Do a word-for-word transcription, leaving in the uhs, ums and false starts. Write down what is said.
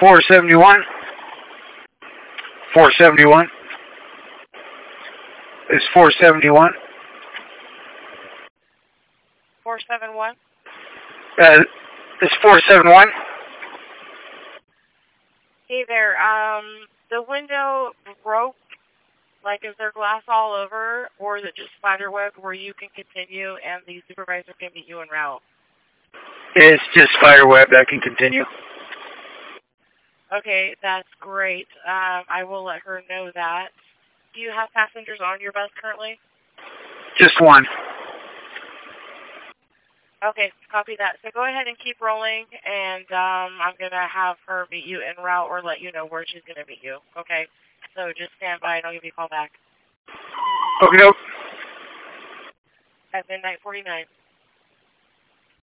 four seventy-one. four seventy-one. It's four seventy-one. four seven one? Uh, it's four seven one. Hey there, um, the window broke. Like, is there glass all over, or is it just spider web where you can continue and the supervisor can meet you en route? It's just spider web that can continue. Okay, that's great. Um, I will let her know that. Do you have passengers on your bus currently? Just one. Okay, copy that. So go ahead and keep rolling, and um, I'm going to have her meet you en route or let you know where she's going to meet you. Okay? So just stand by and I'll give you a call back. Okay, nope. At midnight forty-nine.